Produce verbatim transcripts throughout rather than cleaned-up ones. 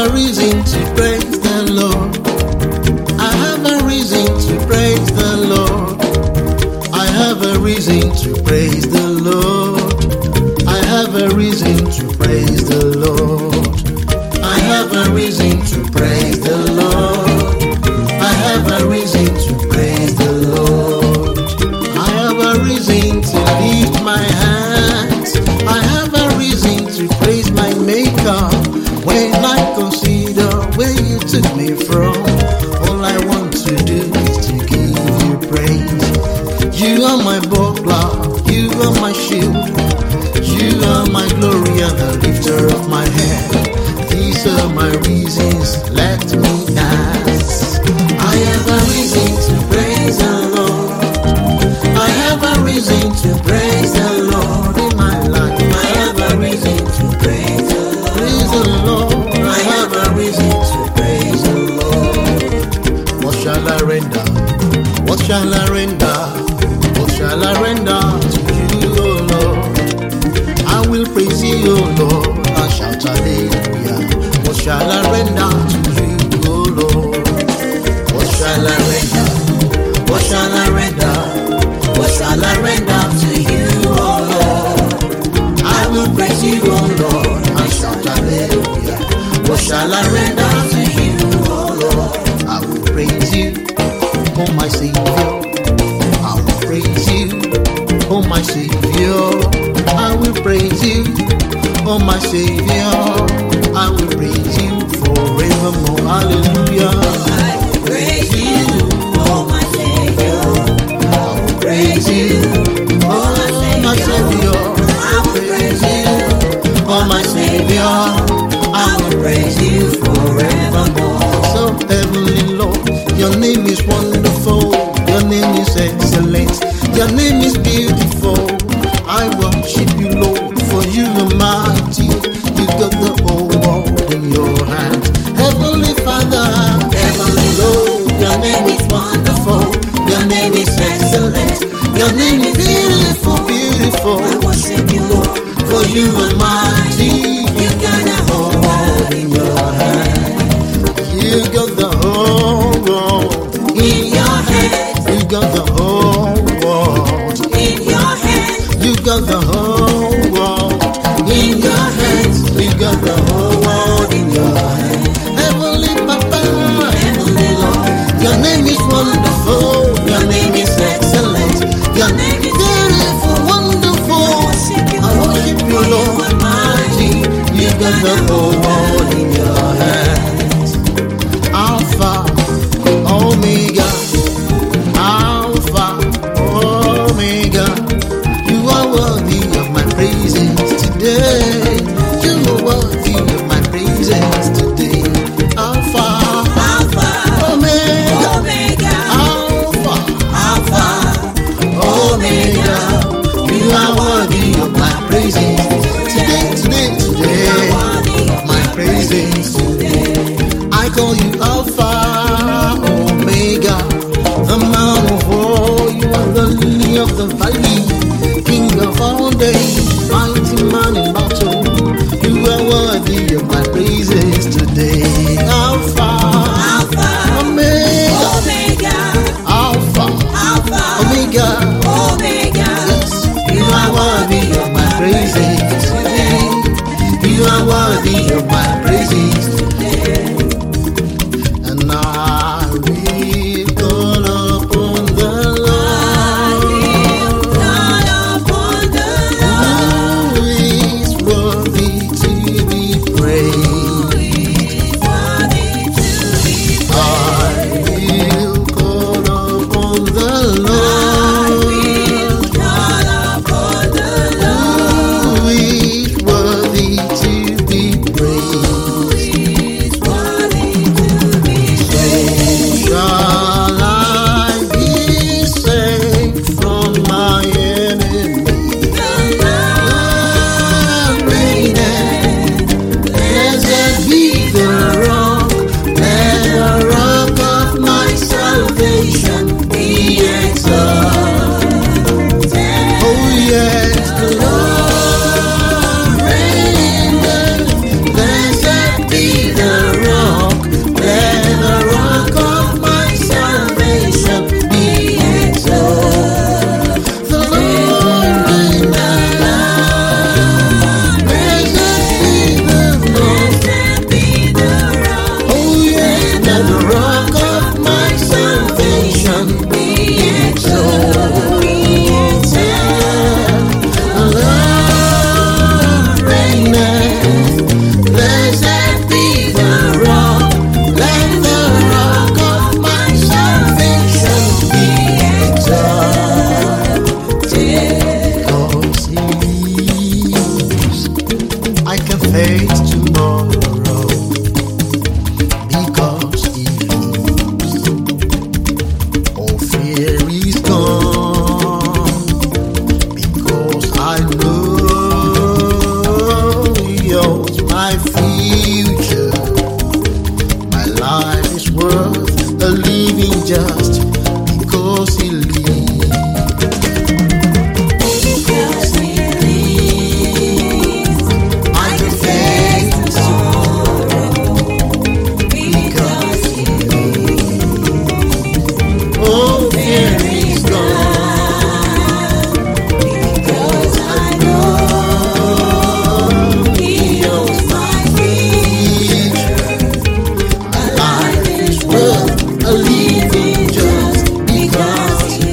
a reason to praise the Lord. I have a reason to praise the Lord. I have a reason to praise the Lord. I have a reason to praise the Lord. I have a reason to praise the Lord. I have a reason to praise the Lord. I have a reason to lift my hands. I have a reason to praise my Maker. When I consider where you took me from, all I want to do is to give you praise. You are my buckler, you are my shield, you are my glory and the lifter of my head. These are my reasons, let me dance. I have a reason to praise the Lord. I have a reason to praise the Lord in my life. I have a reason to praise the Lord. Praise the Lord. I have a reason to praise the Lord. What shall I render? What shall I render? What shall I render to you, O Lord? I will praise you, O Lord. I shout hallelujah. What shall I render to you, O Lord? What shall I render? What shall I render? What shall I render to you, O Lord? I will praise you, O Lord. I shout hallelujah. What shall I render to you, O Lord? I will praise you, oh my Savior. I will praise you, oh my Savior. I will praise you, oh my Savior. I will praise you forevermore. Hallelujah. I will praise you, oh my Savior. I will praise you, oh my Savior. I will praise you, Oh my Savior. I will praise you forevermore. So heavenly Lord, your name is wonderful, your name is excellent, your name is beautiful. I worship you, Lord, for you are mighty. You got the whole world in your hands. Heavenly Father, heavenly Lord, your name is wonderful, your name is excellent, your name is beautiful, beautiful. I worship you, Lord, For you are mighty, you got the whole world in your hand. you got the whole world In your hand, You got the whole world. in your hand, You got the whole world. in your hands, You got the whole world in your hand. Heavenly Papa, heavenly Lord. your name is wonderful. Your name is excellent. Your name is beautiful, wonderful. I worship you, Lord. Mighty. You got the whole world in your hands. Alpha, Omega. Alpha, Omega. You are worthy of my praises today. You are worthy of my praises today. Alpha, Alpha, Omega. Omega, Alpha, Alpha, Omega. You are worthy of my praises today, today, today. My praises today. I call you Alpha, Omega, the man of war. You are the lily of the valley, King of all days, mighty man in battle. You are worthy of my praises today. Alpha, Alpha, Omega, Omega, Alpha, Alpha, Omega. Omega. Yes, you are worthy of my praises today. You are worthy of my praises today. And I will call upon the Lord. Call upon the Lord. just because he lives. Because he lives, I can face tomorrow. Because he lives, Oh, fear is gone. because I know he owns my future. My life is worth a living just because he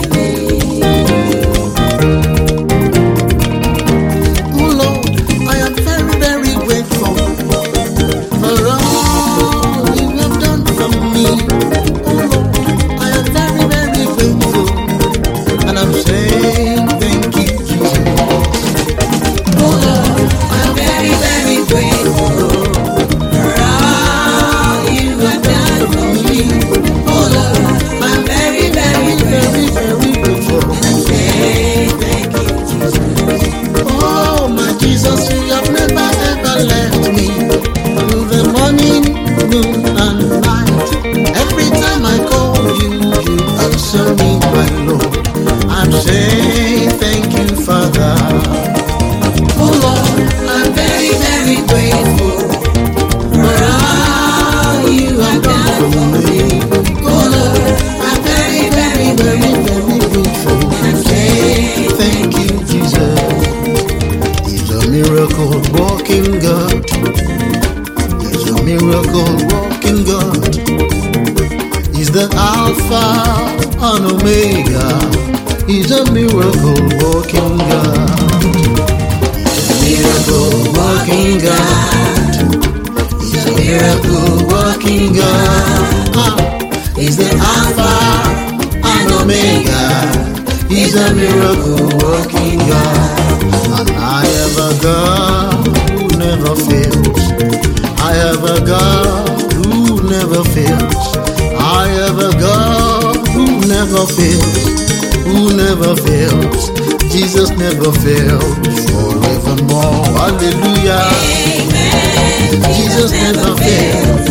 Oh Lord, I am very, very grateful for all you have done for me. Oh Lord, I am very, very grateful, and I'm saying thank you, Jesus. Oh Lord, I'm very, very grateful for all you have done for me. Oh Lord, I'm very, very very, grateful. very grateful. Say thank you, Jesus. Oh my Jesus, you have never ever left me. Through the morning, noon, and night. Every time I call you, you answer me, my Lord. I'm saying thank you, Father. Oh Lord, I'm very, very grateful for all you have done for me. Oh Lord, I'm very, very Very, grateful. very grateful. And say Thank you, Jesus. He's a miracle walking God. He's a miracle walking God. He's the Alpha and Omega. He's a miracle walking God. Miracle walking God. He's a miracle walking God. Ah, he's the Alpha and Omega. He's a miracle working God. And I have a God who never fails. I have a God who never fails. I have a God who never fails. Who never fails. Jesus never fails forevermore. Hallelujah. amen. Jesus never fails.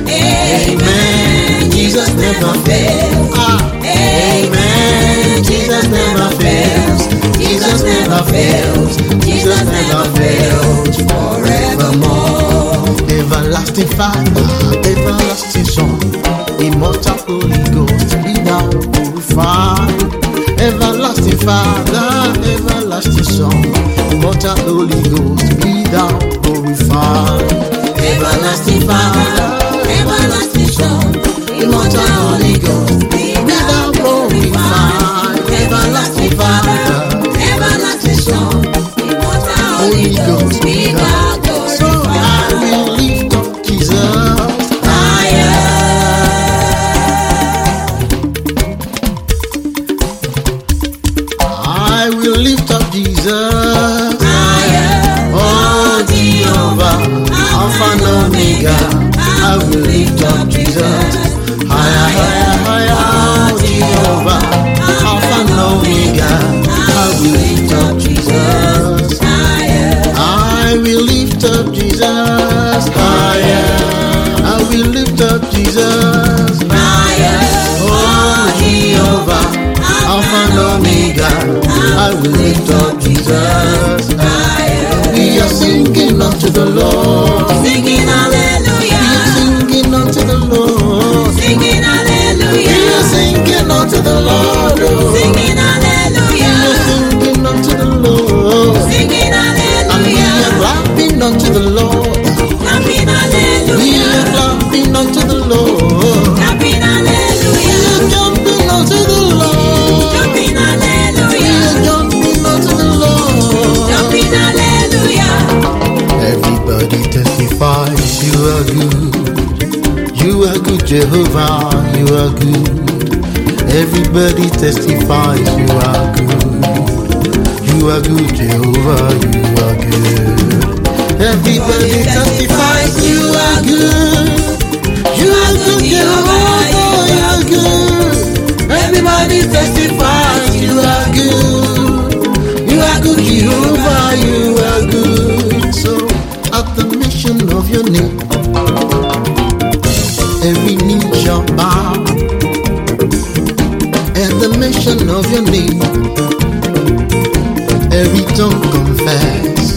Amen. Jesus never fails. Ah, amen. Jesus never fails. Jesus never fails. Jesus never fails forevermore. Everlasting Father, everlasting Son, immortal Holy Ghost, be thou glorified. Everlasting Father, everlasting Son, immortal Holy Ghost, be thou glorified. Everlasting Father, Everlasting Son, immortal Holy Ghost, be thou glorified. Everlasting Father, everlasting Son, immortal Holy Ghost, be thou so I glorified. will lift up Jesus Higher. I will lift up Jesus. Higher. Oh Jehovah, Alpha and Omega. I will lift up Jesus. Higher, higher, higher. Oh Jehovah, Alpha and Omega. I will lift up Jesus. Higher. I will lift up Jesus. Higher. I will lift up Jesus. Higher. Oh Jehovah, Alpha and Omega. I will lift up Jesus. Higher. We are singing unto the Lord. Singing We are hallelujah. singing unto the Lord. Singing We are hallelujah. singing unto the Lord. Oh. Singing We are hallelujah. singing unto the Lord. Singing And we are hallelujah. clapping unto the Lord. Clapping We are hallelujah. clapping unto the Lord. Clapping We hallelujah. are jumping unto the Lord. Jumping We are hallelujah. jumping unto the Lord. Jumping hallelujah. Everybody testifies you are good. You are good, Jehovah. You are good. Everybody testifies you are good. You are good, Jehovah. You are good. Everybody testifies you are good. You are good, Jehovah. You are good. Everybody testifies you are good. You are good, Jehovah. You are good. So at the mention of your name, every knee shall bow, mention of your name, every tongue confess.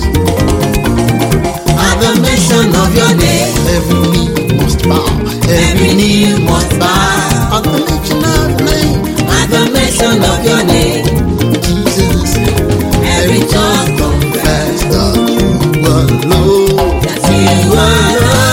At the mention of your name, Every knee must bow. every knee must bow. At the mention of your name, At the mention of your name, Jesus, every tongue confess confess that you are Lord. that you are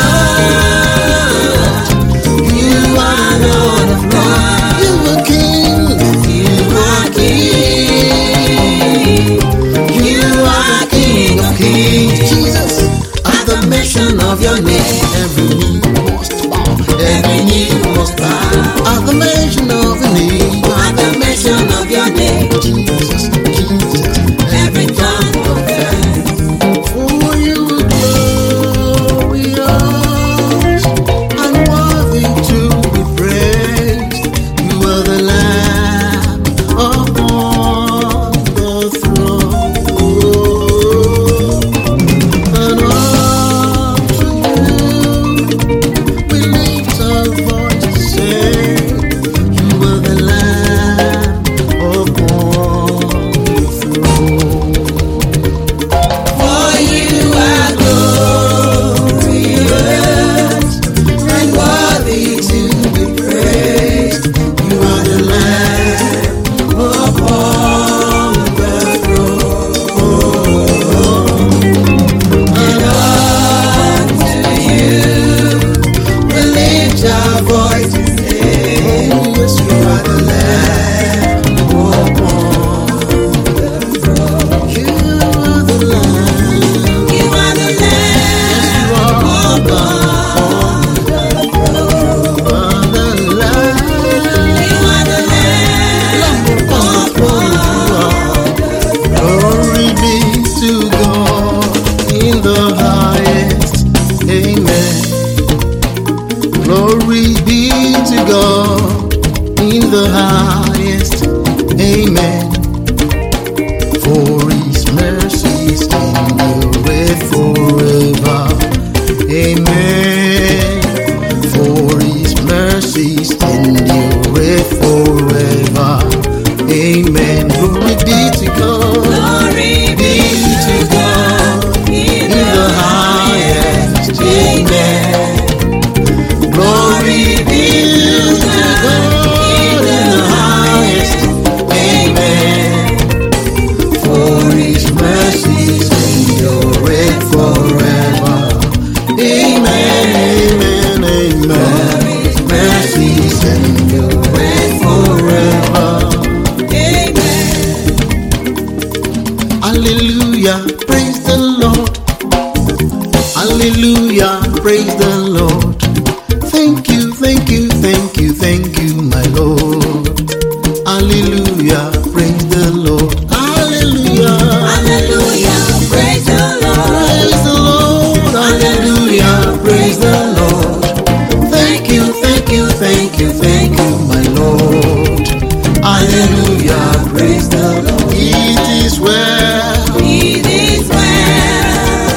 Lord. You are Lord of Lords. You are King. You are King. You are King of Kings. Jesus, At the mention of your name, every knee must bow. every knee must bow. At the mention of your name, At the mention of your name, Jesus, Jesus, every tongue confess. for you are glorious and worthy to be praised. You are the Lamb upon the throne. And unto you we lift our voice to say, you are the Lamb upon the throne. For you are glorious and worthy to be praised. You are the Lamb upon the throne. And unto you we lift our voice and say, Yes, you are the Lamb upon the throne. you are the Lamb. You are the Lamb upon the throne. You are the Lamb. You are the Lamb upon the Glory be to God in the highest. Amen. Glory be to God in the highest. Amen. For his mercies endure forever. Amen. For his mercies endure forever. Amen. Glory be to God. Glory be to God in the highest. Amen. Glory be to God in the highest. Amen. For his mercies endure forever. Amen, amen, amen. His mercies endure forever. Amen. Hallelujah, praise the Lord. Hallelujah, praise the Lord. Thank you, thank you, thank you, thank you, my Lord. Hallelujah, praise the Lord. Hallelujah, Hallelujah. Praise the Lord. praise the Lord. Hallelujah, praise the Lord. Thank you, thank you, thank you, thank you, my Lord. Hallelujah, praise the Lord. It is well. It is well.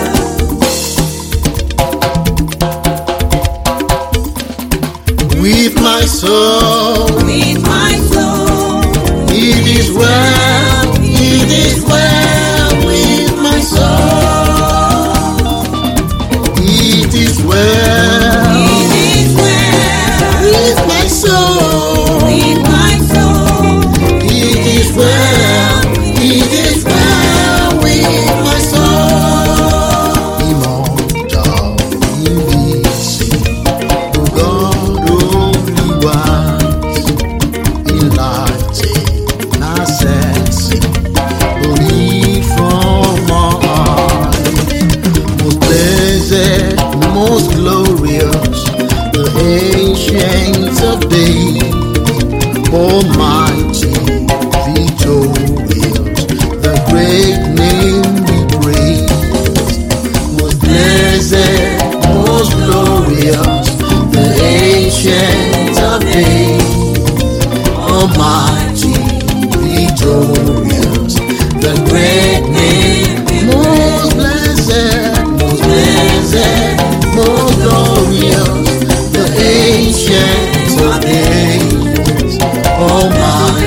With my soul, With my soul. it is well, it is well with my soul. It is well It is well. with my soul. With my soul. It is well, it is well with my soul. Immortal, invincible, the God only wise, enlightened, assessing, believe from our eyes. Most blessed, most glorious, the ancient of days, almighty, victorious, the great name we praise. Most blessed, most glorious, the ancient of days, almighty, victorious, the great name we praise. Most blessed, most blessed, most glorious, the ancient of days, almighty,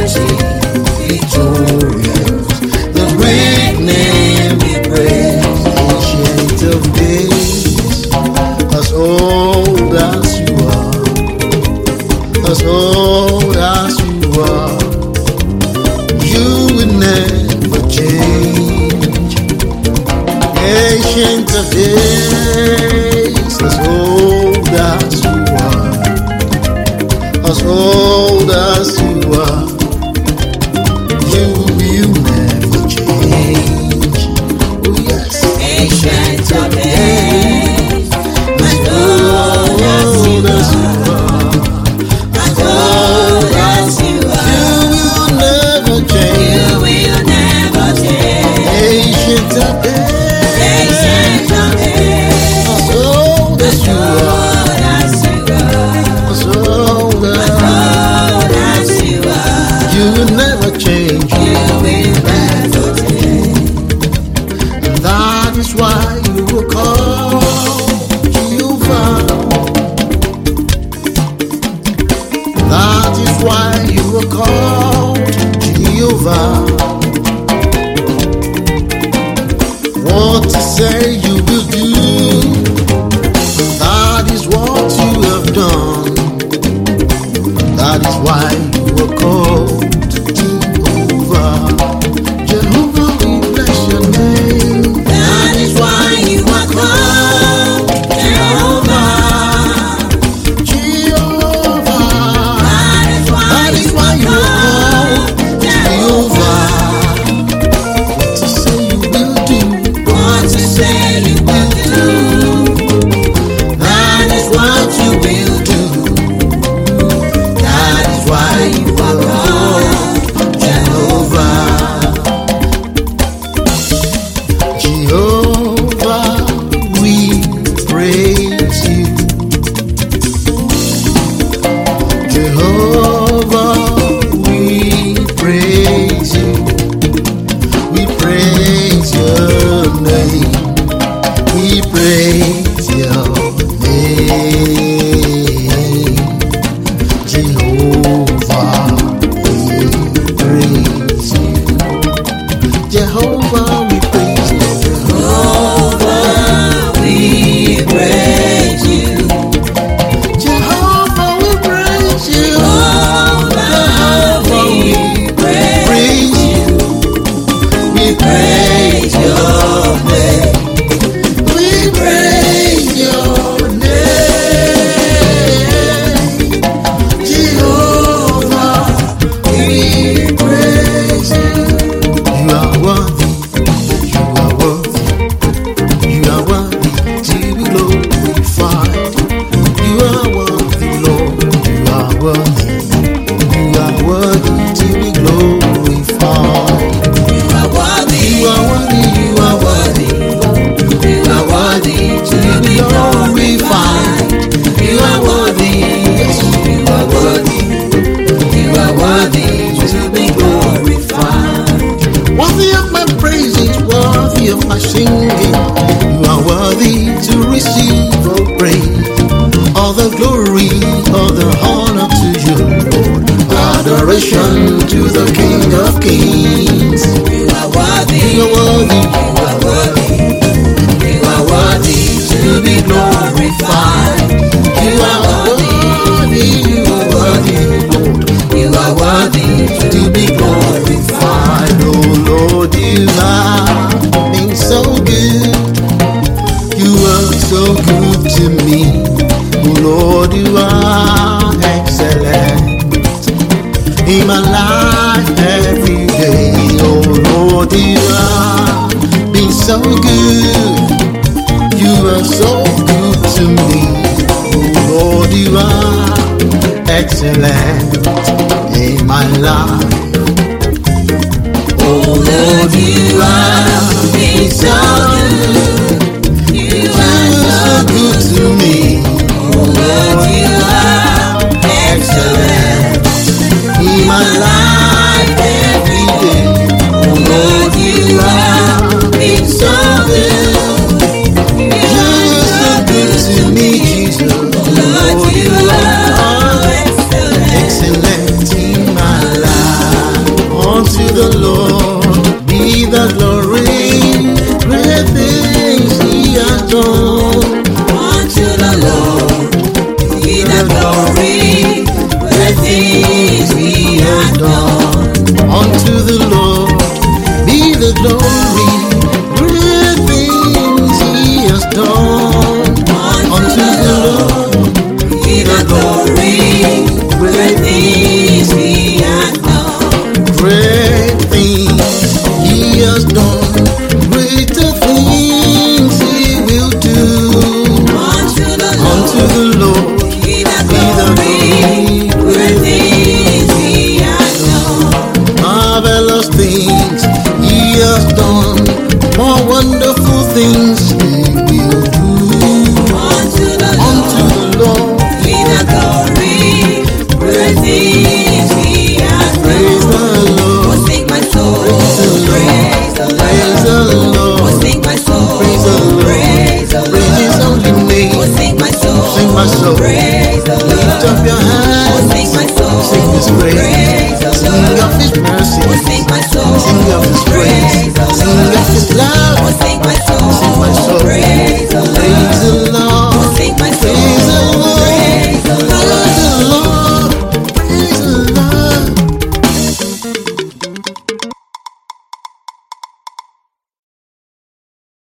as old as you are, you will never change. Ancient of days, as old as you are, as old as you are, you will never change. Oh yes, Ancient of days, as old as you are, as old as you are, you will never change. you will never change. Ancient of days, Ancient of days, as old as you are, old as you are, as old as old as you are, you will never change. you will never change. And that is why you will call Jehovah. That is why you will call Jehovah. What to say you will do, that is what you have done. That is why you were called Jehovah. Jehovah, we bless your name. That is why you are called Jehovah. Jehovah. That is why That is why you were called Jehovah. What to say you will do, What to say you will do, that is what you will do. That is why you are called Jehovah. Jehovah, we praise you. Jehovah, we praise you. We praise your name. We praise your name. Jehovah, we praise you. Jehovah, we praise you. Jehovah, we praise you. Jehovah, we praise you. Jehovah, we praise Praise you. We praise your name. We praise your name. Jehovah, we praise you. You are worthy. You are worthy. You are worthy to be glorified. You are worthy, Lord. You are worthy. You are worthy to be glorified. You are worthy, You are worthy. You are worthy. you are worthy to be glorified. You are worthy, you are worthy, you are worthy to be glorified. Worthy of my praises, worthy of my singing. You are worthy to receive all praise, all the glory, all the honor to you, Lord. Adoration to the King of Kings. You are worthy, You are worthy, you are worthy, you are worthy to be glorified. you are worthy, you are worthy, Lord, You are worthy to be glorified. Oh Lord, you have been so good. You are so good to me. Oh Lord, you are excellent in my life every day. Oh Lord, you have been so good. You are so good to me. Oh Lord, you are excellent in my life. Oh Lord, you are been so good. You You are are so so good to me. Oh Lord, you are excellent In my life every day. Oh Lord, you are been so good. You You are are so good to me, Jesus. Lord, you are excellent. Excellent in my life. Unto the Lord be the glory. Great things things he has done. Unto the Lord be the glory, great things he has done. Unto the Lord be the glory.